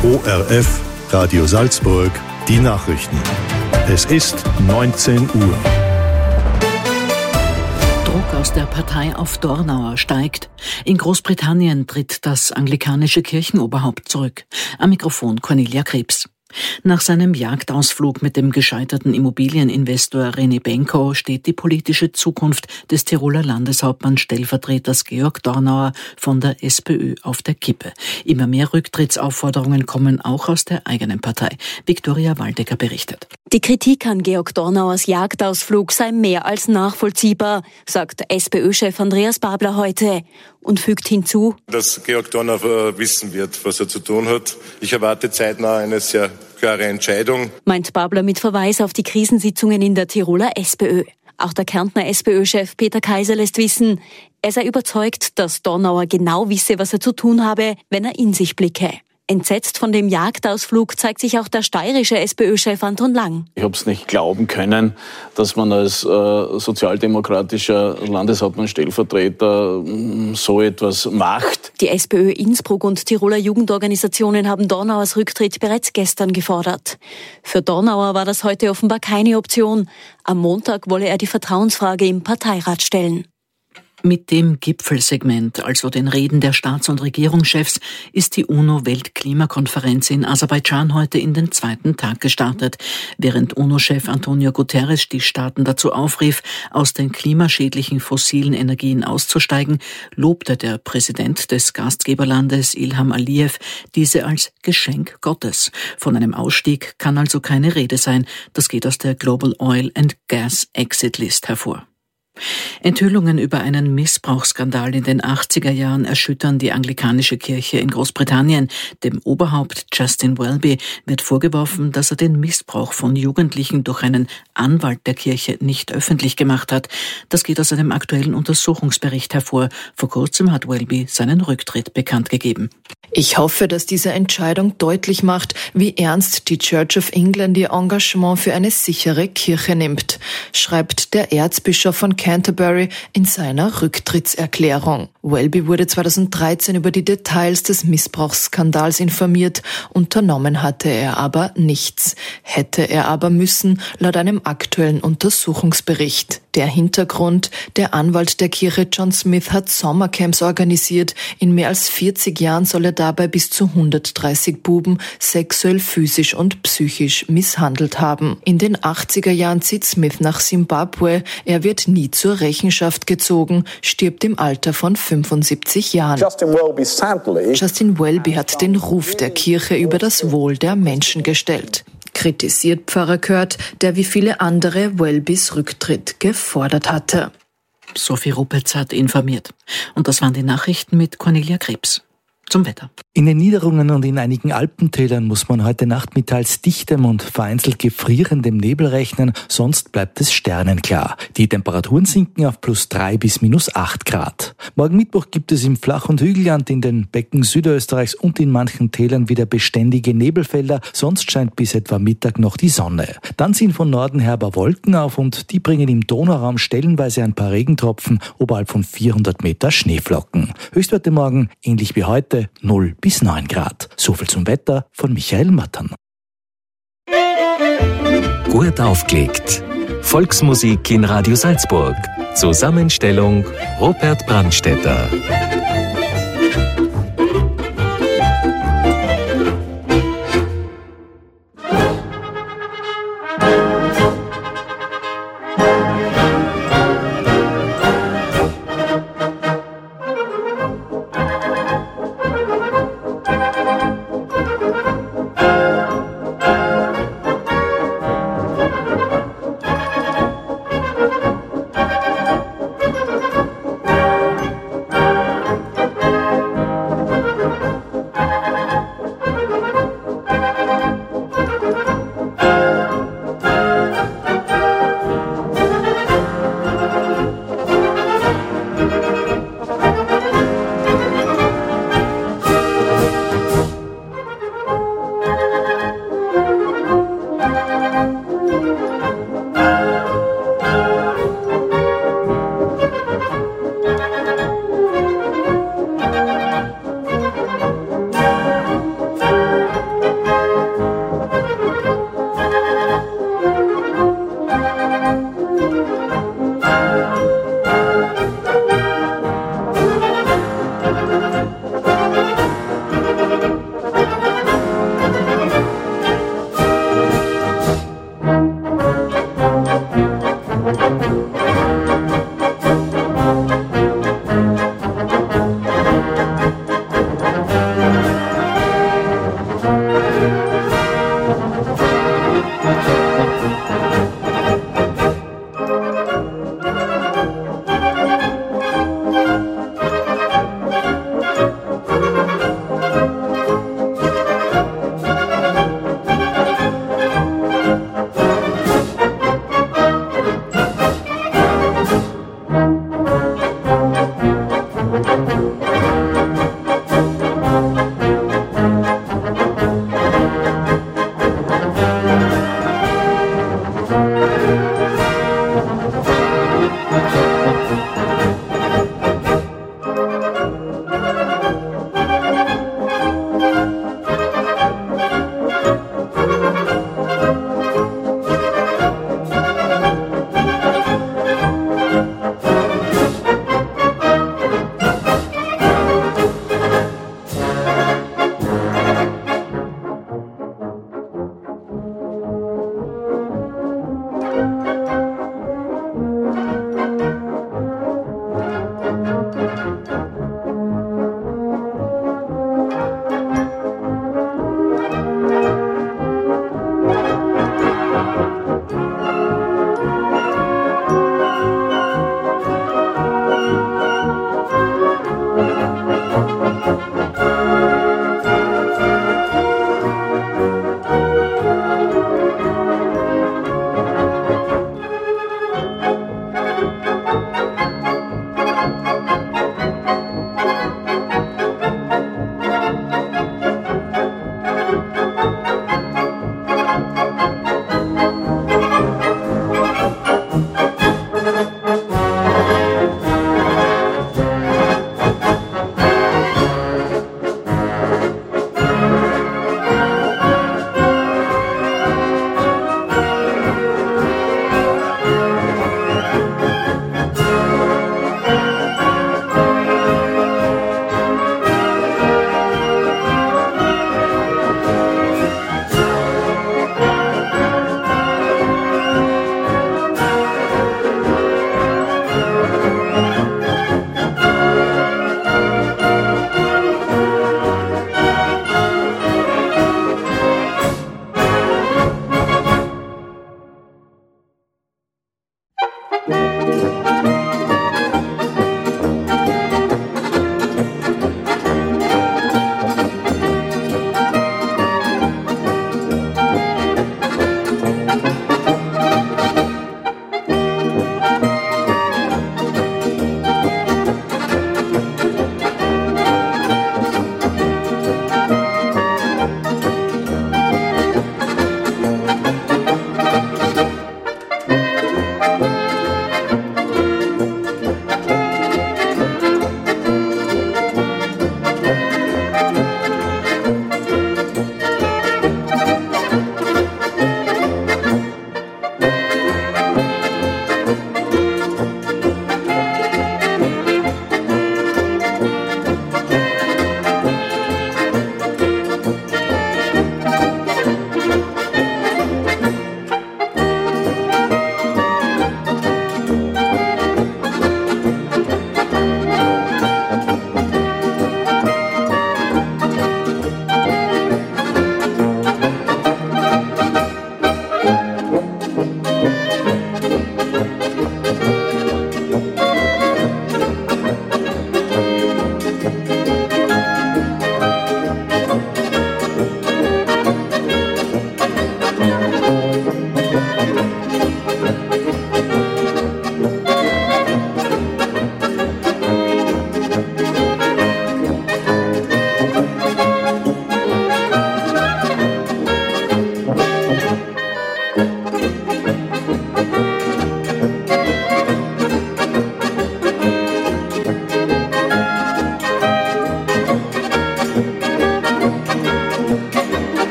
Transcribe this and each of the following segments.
ORF Radio Salzburg, die Nachrichten. Es ist 19 Uhr. Druck aus der Partei auf Dornauer steigt. In Großbritannien tritt das anglikanische Kirchenoberhaupt zurück. Am Mikrofon Cornelia Krebs. Nach seinem Jagdausflug mit dem gescheiterten Immobilieninvestor René Benko steht die politische Zukunft des Tiroler Landeshauptmann-Stellvertreters Georg Dornauer von der SPÖ auf der Kippe. Immer mehr Rücktrittsaufforderungen kommen auch aus der eigenen Partei. Viktoria Waldecker berichtet. Die Kritik an Georg Dornauers Jagdausflug sei mehr als nachvollziehbar, sagt SPÖ-Chef Andreas Babler heute und fügt hinzu, dass Georg Dornauer wissen wird, was er zu tun hat. Ich erwarte zeitnah eine sehr klare Entscheidung. Meint Babler mit Verweis auf die Krisensitzungen in der Tiroler SPÖ. Auch der Kärntner SPÖ-Chef Peter Kaiser lässt wissen, er sei überzeugt, dass Dornauer genau wisse, was er zu tun habe, wenn er in sich blicke. Entsetzt von dem Jagdausflug zeigt sich auch der steirische SPÖ-Chef Anton Lang. Ich habe es nicht glauben können, dass man als sozialdemokratischer Landeshauptmann-Stellvertreter so etwas macht. Die SPÖ Innsbruck und Tiroler Jugendorganisationen haben Dornauers Rücktritt bereits gestern gefordert. Für Dornauer war das heute offenbar keine Option. Am Montag wolle er die Vertrauensfrage im Parteirat stellen. Mit dem Gipfelsegment, also den Reden der Staats- und Regierungschefs, ist die UNO-Weltklimakonferenz in Aserbaidschan heute in den zweiten Tag gestartet. Während UNO-Chef Antonio Guterres die Staaten dazu aufrief, aus den klimaschädlichen fossilen Energien auszusteigen, lobte der Präsident des Gastgeberlandes Ilham Aliyev diese als Geschenk Gottes. Von einem Ausstieg kann also keine Rede sein. Das geht aus der Global Oil and Gas Exit List hervor. Enthüllungen über einen Missbrauchsskandal in den 80er Jahren erschüttern die anglikanische Kirche in Großbritannien. Dem Oberhaupt Justin Welby wird vorgeworfen, dass er den Missbrauch von Jugendlichen durch einen Anwalt der Kirche nicht öffentlich gemacht hat. Das geht aus einem aktuellen Untersuchungsbericht hervor. Vor kurzem hat Welby seinen Rücktritt bekannt gegeben. Ich hoffe, dass diese Entscheidung deutlich macht, wie ernst die Church of England ihr Engagement für eine sichere Kirche nimmt, schreibt der Erzbischof von Canterbury in seiner Rücktrittserklärung. Welby wurde 2013 über die Details des Missbrauchsskandals informiert, unternommen hatte er aber nichts. Hätte er aber müssen, laut einem aktuellen Untersuchungsbericht. Der Hintergrund: Der Anwalt der Kirche John Smith hat Sommercamps organisiert. In mehr als 40 Jahren soll er dabei bis zu 130 Buben sexuell, physisch und psychisch misshandelt haben. In den 80er Jahren zieht Smith nach Simbabwe. Er wird nie zur Rechenschaft gezogen, stirbt im Alter von 75 Jahren. Justin Welby hat den Ruf der Kirche über das Wohl der Menschen gestellt. Kritisiert Pfarrer Kurt, der wie viele andere Welbys Rücktritt gefordert hatte. Sophie Ruppetz hat informiert. Und das waren die Nachrichten mit Cornelia Krebs. Zum Wetter. In den Niederungen und in einigen Alpentälern muss man heute Nacht mit teils dichtem und vereinzelt gefrierendem Nebel rechnen, sonst bleibt es sternenklar. Die Temperaturen sinken auf +3 bis -8 Grad. Morgen Mittwoch gibt es im Flach- und Hügelland, in den Becken Südösterreichs und in manchen Tälern wieder beständige Nebelfelder, sonst scheint bis etwa Mittag noch die Sonne. Dann ziehen von Norden her aber Wolken auf und die bringen im Donauraum stellenweise ein paar Regentropfen, oberhalb von 400 Meter Schneeflocken. Höchstwerte morgen, ähnlich wie heute, 0 bis 9 Grad. Soviel zum Wetter von Michael Mattern. Gut aufgelegt. Volksmusik in Radio Salzburg. Zusammenstellung Robert Brandstätter.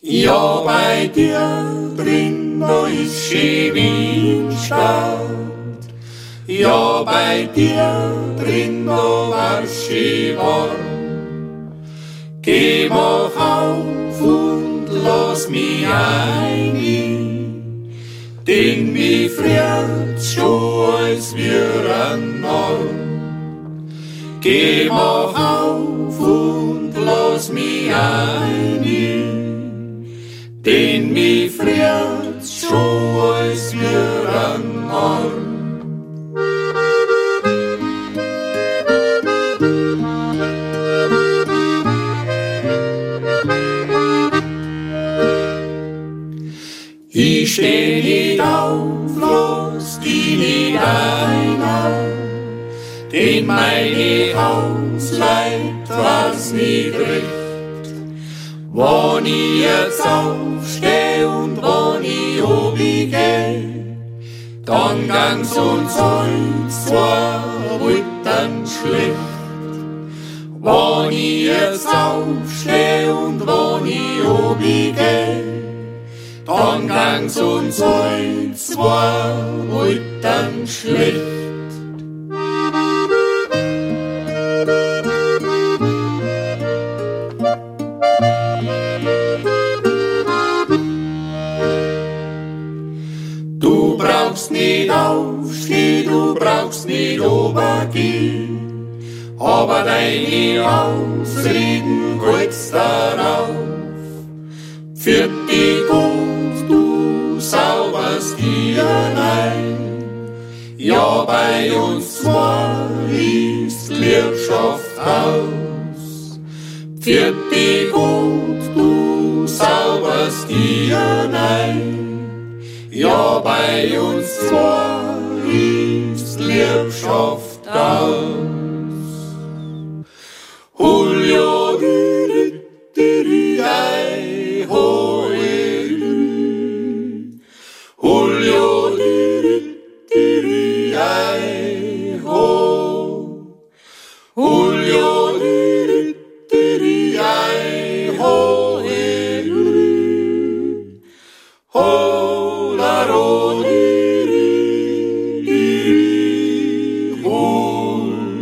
Ja, bei dir drin, da ist schön Windstadt. Ja, bei dir drin, da war's schön warm. Geh, mach auf und lass mich ein, denn mich friert schon, als wir ein Norm. Geh, mach auf und lass mich ein, denn mich friert schon, als wir ein Norm. Ich steh nicht auf, lass die nicht einer, denn meine Hausleid war's nicht recht. Wenn ich jetzt aufsteh und wenn ich runtergeh, dann gang's uns heut zwei Rüttern schlecht. Wenn ich jetzt aufsteh und wenn ich runtergeh, dann gang's uns heut zwei Rüttern schlecht. Du brauchst nicht aufstehen, du brauchst nicht runtergehen, aber deine Ausreden hältst darauf. Für die Gut, du sauberst dir ein. Ja, bei uns zwei ist Liebschaft aus. Für die Gut, du sauberst dir ein. Ja, bei uns zwei ist Liebschaft aus. Julio, Julio, ai ho, Julio, ai ho, ho la ro, ho.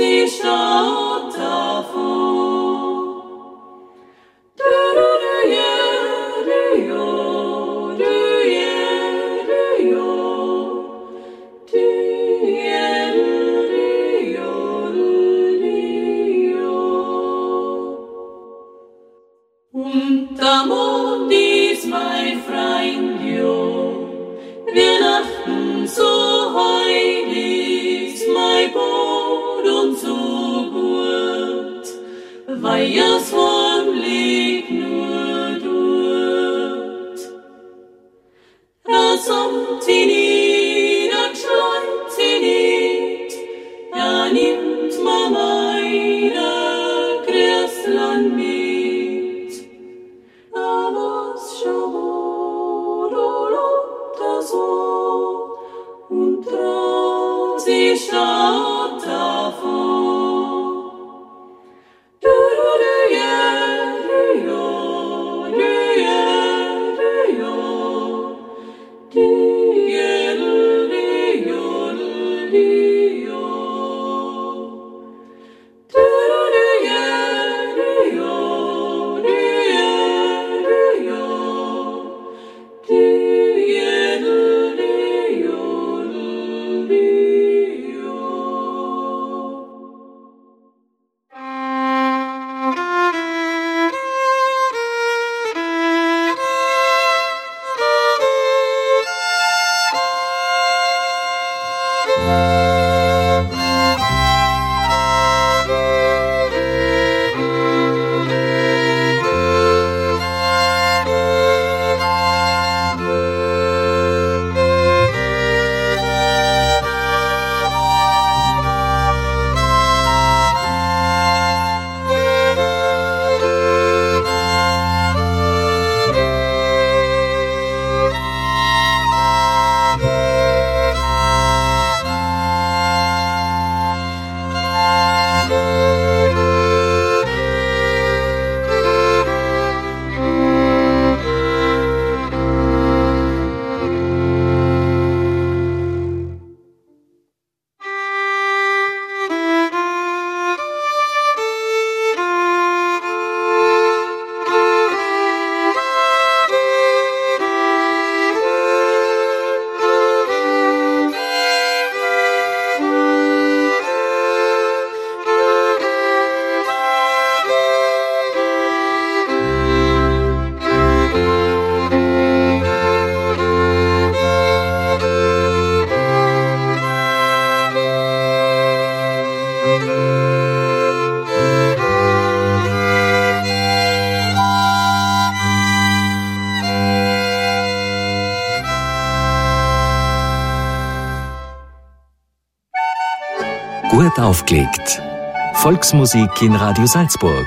Gut aufgelegt. Volksmusik in Radio Salzburg.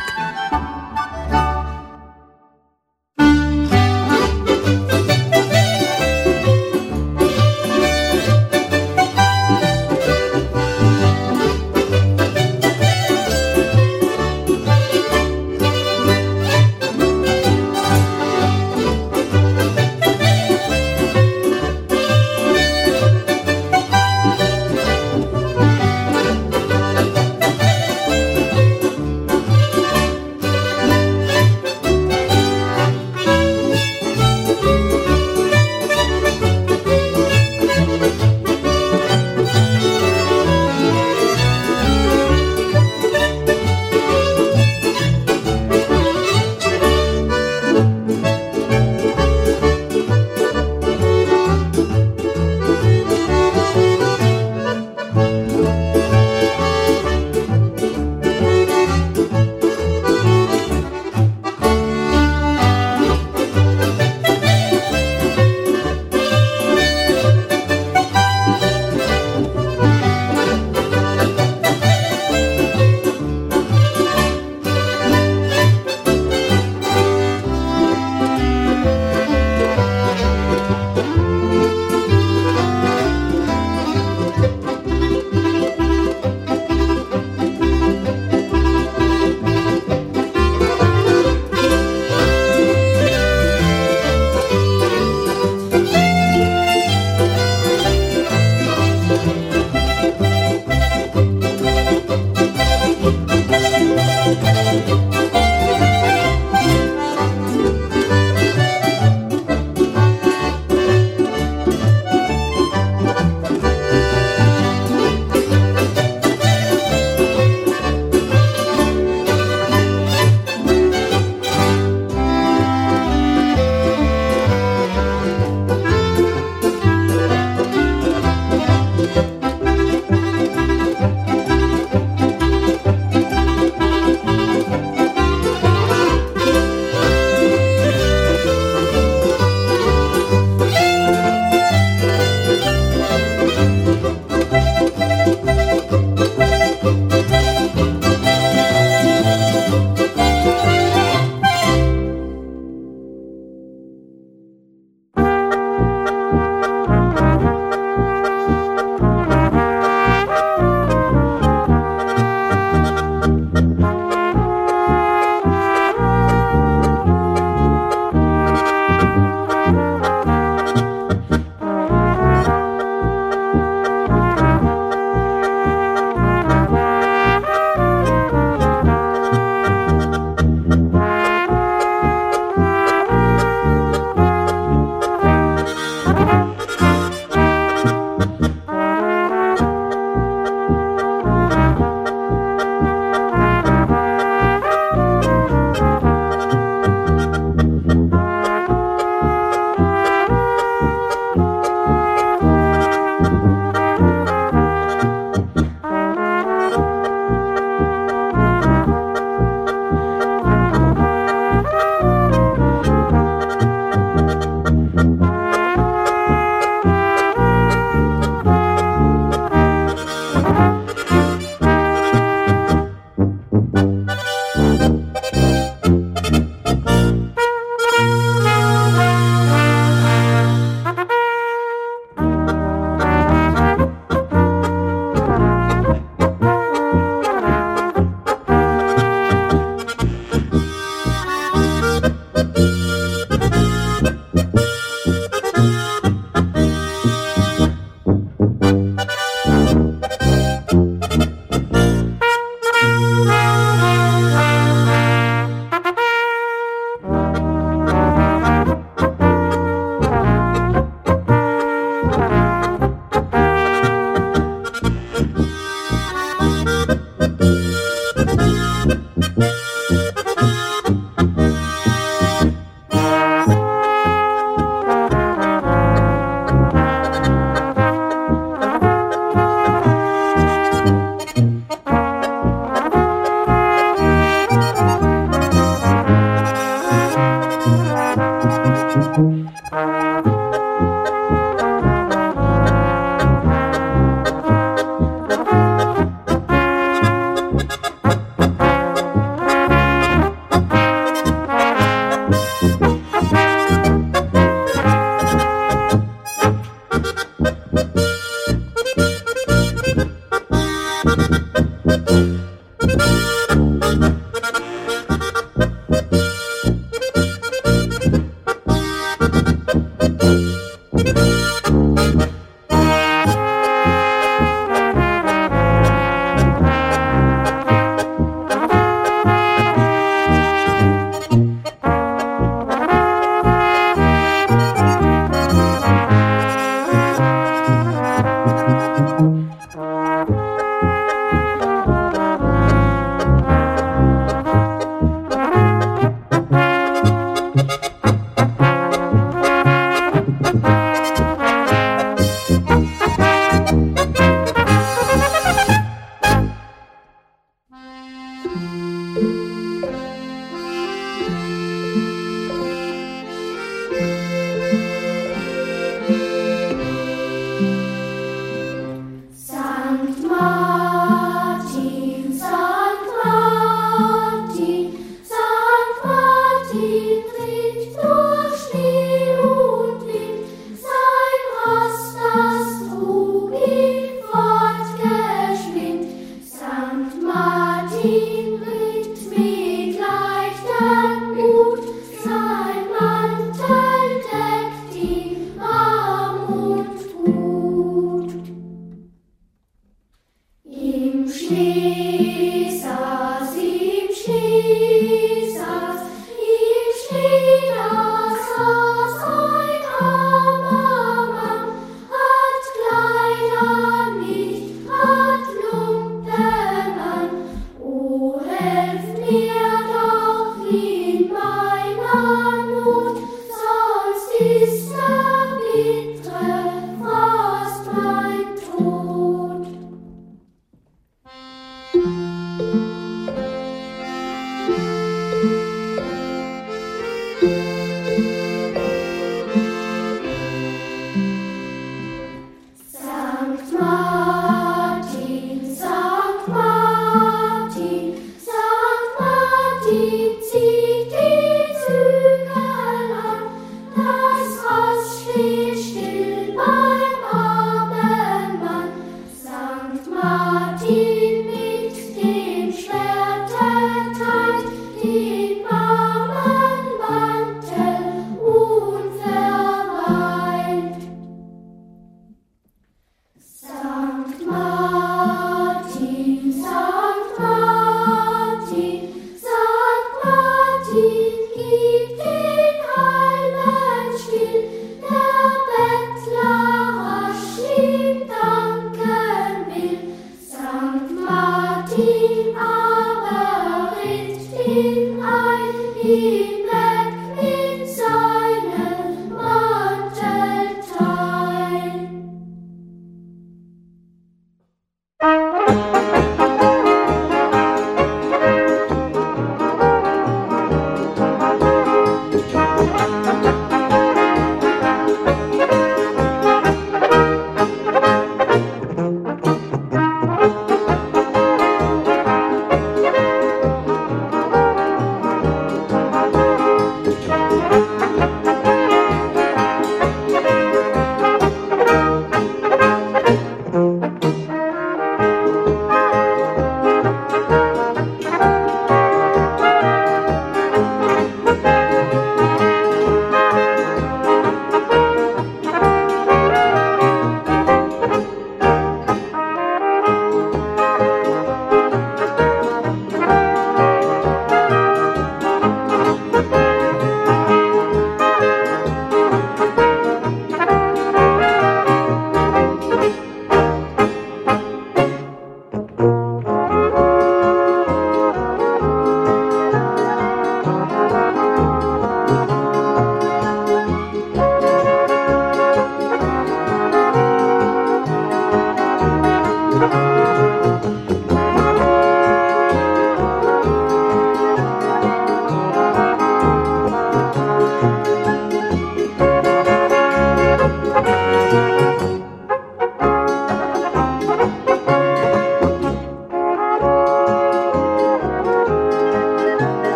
Sankt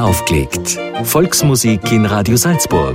aufgelegt. Volksmusik in Radio Salzburg.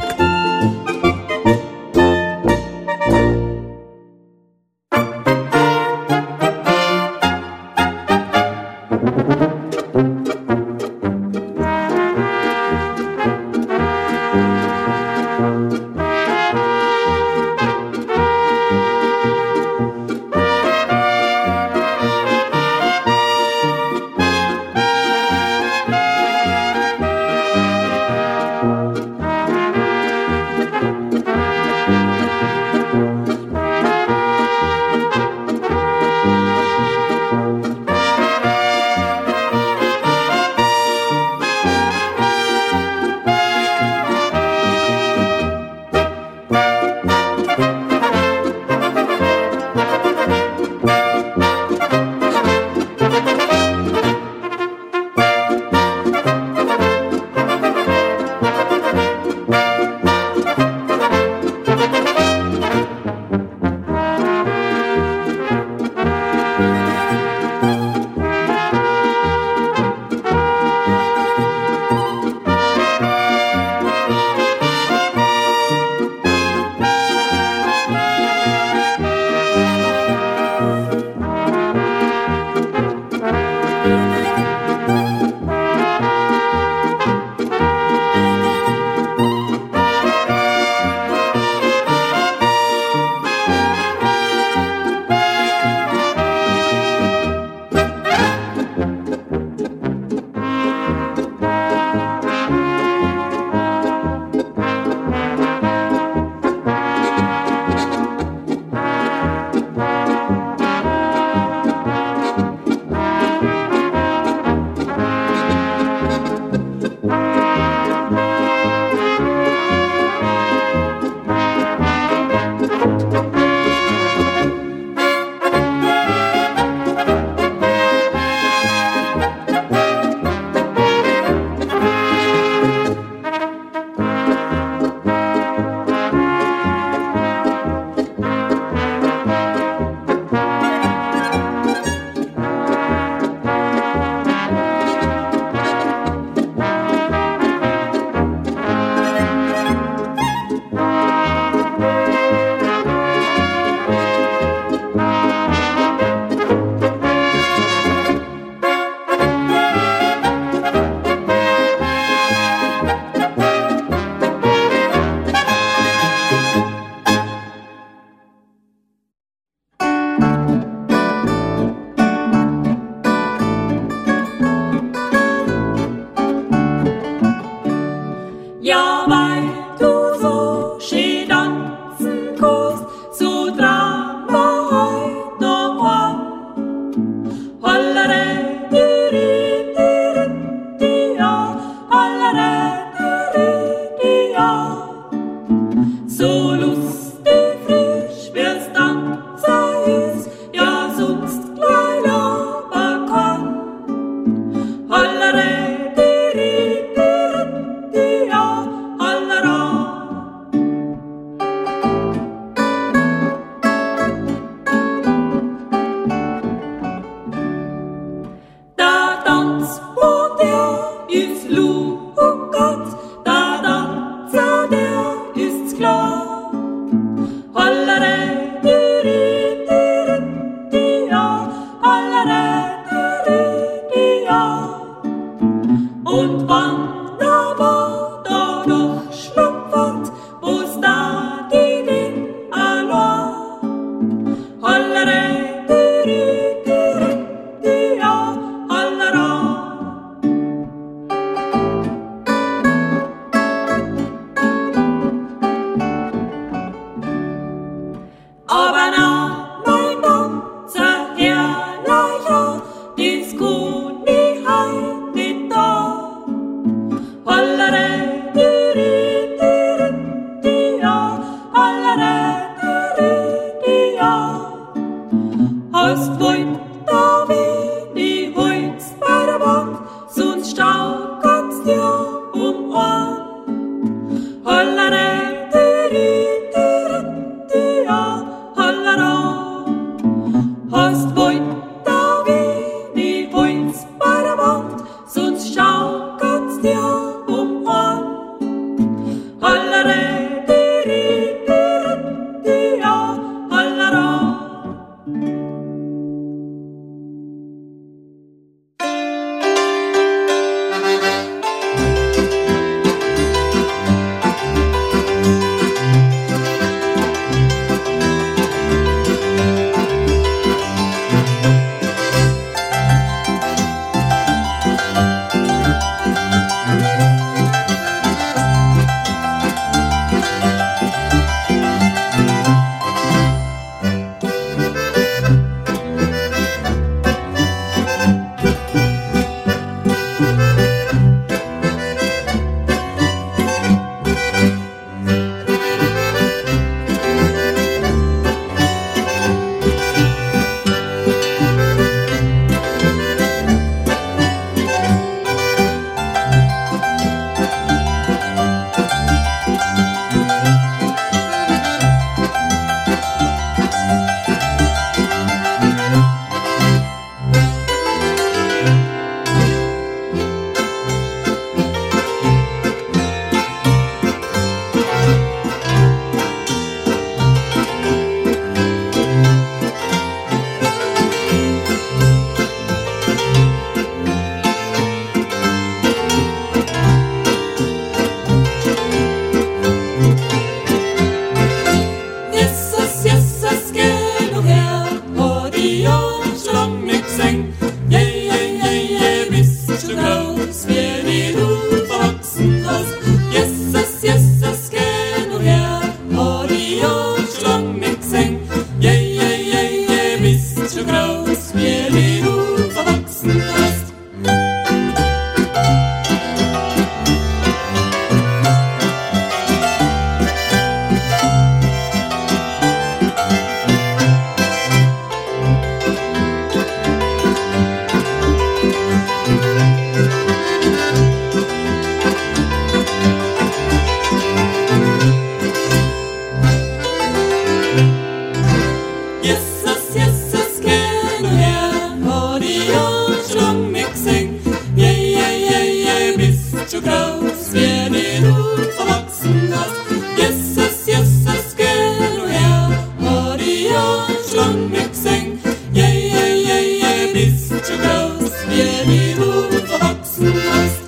Jesus, Jesus, geh nur her, oh die Jod schon mich sing. Je, bist du groß, wie die du verwachsen hast. Jesus, Jesus, geh nur her, oh die Jod schon mich sing. Je, bist du groß, wie die du verwachsen hast.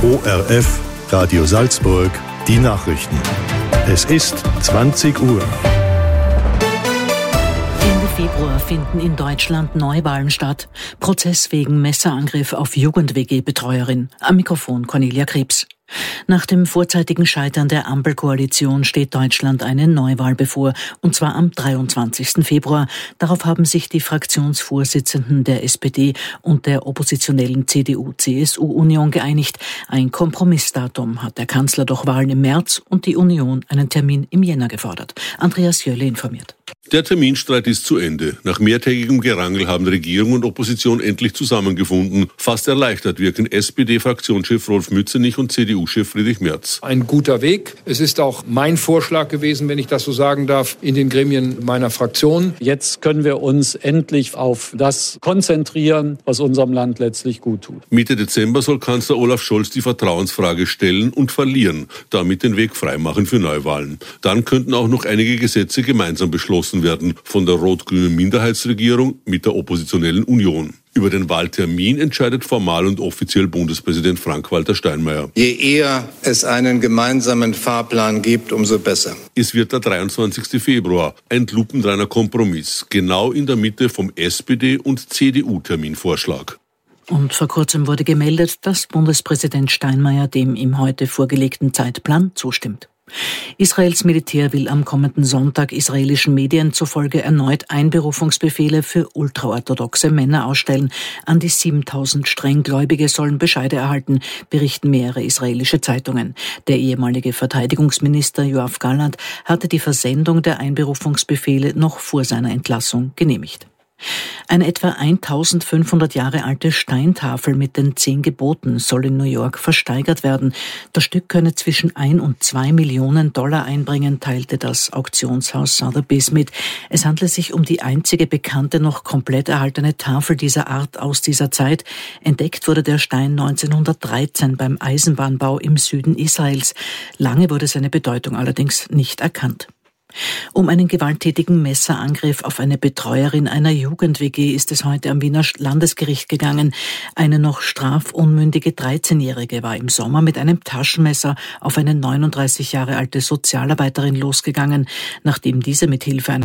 ORF, Radio Salzburg, die Nachrichten. Es ist 20 Uhr. Ende Februar finden in Deutschland Neuwahlen statt. Prozess wegen Messerangriff auf Jugend-WG-Betreuerin. Am Mikrofon Cornelia Krebs. Nach dem vorzeitigen Scheitern der Ampelkoalition steht Deutschland eine Neuwahl bevor, und zwar am 23. Februar. Darauf haben sich die Fraktionsvorsitzenden der SPD und der oppositionellen CDU-CSU-Union geeinigt. Ein Kompromissdatum hat der Kanzler durch Wahlen im März und die Union einen Termin im Jänner gefordert. Andreas Jölle informiert. Der Terminstreit ist zu Ende. Nach mehrtägigem Gerangel haben Regierung und Opposition endlich zusammengefunden. Fast erleichtert wirken SPD-Fraktionschef Rolf Mützenich und CDU-Chef Friedrich Merz. Ein guter Weg. Es ist auch mein Vorschlag gewesen, wenn ich das so sagen darf, in den Gremien meiner Fraktion. Jetzt können wir uns endlich auf das konzentrieren, was unserem Land letztlich gut tut. Mitte Dezember soll Kanzler Olaf Scholz die Vertrauensfrage stellen und verlieren, damit den Weg freimachen für Neuwahlen. Dann könnten auch noch einige Gesetze gemeinsam beschlossen werden von der rot-grünen Minderheitsregierung mit der oppositionellen Union. Über den Wahltermin entscheidet formal und offiziell Bundespräsident Frank-Walter Steinmeier. Je eher es einen gemeinsamen Fahrplan gibt, umso besser. Es wird der 23. Februar, ein lupenreiner Kompromiss, genau in der Mitte vom SPD- und CDU-Terminvorschlag. Und vor kurzem wurde gemeldet, dass Bundespräsident Steinmeier dem ihm heute vorgelegten Zeitplan zustimmt. Israels Militär will am kommenden Sonntag israelischen Medien zufolge erneut Einberufungsbefehle für ultraorthodoxe Männer ausstellen. An die 7000 Strenggläubige sollen Bescheide erhalten, berichten mehrere israelische Zeitungen. Der ehemalige Verteidigungsminister Yoav Gallant hatte die Versendung der Einberufungsbefehle noch vor seiner Entlassung genehmigt. Eine etwa 1500 Jahre alte Steintafel mit den 10 Geboten soll in New York versteigert werden. Das Stück könne zwischen 1 und 2 Millionen Dollar einbringen, teilte das Auktionshaus Sotheby's mit. Es handle sich um die einzige bekannte noch komplett erhaltene Tafel dieser Art aus dieser Zeit. Entdeckt wurde der Stein 1913 beim Eisenbahnbau im Süden Israels. Lange wurde seine Bedeutung allerdings nicht erkannt. Um einen gewalttätigen Messerangriff auf eine Betreuerin einer Jugend-WG ist es heute am Wiener Landesgericht gegangen. Eine noch strafunmündige 13-Jährige war im Sommer mit einem Taschenmesser auf eine 39 Jahre alte Sozialarbeiterin losgegangen, nachdem diese mit Hilfe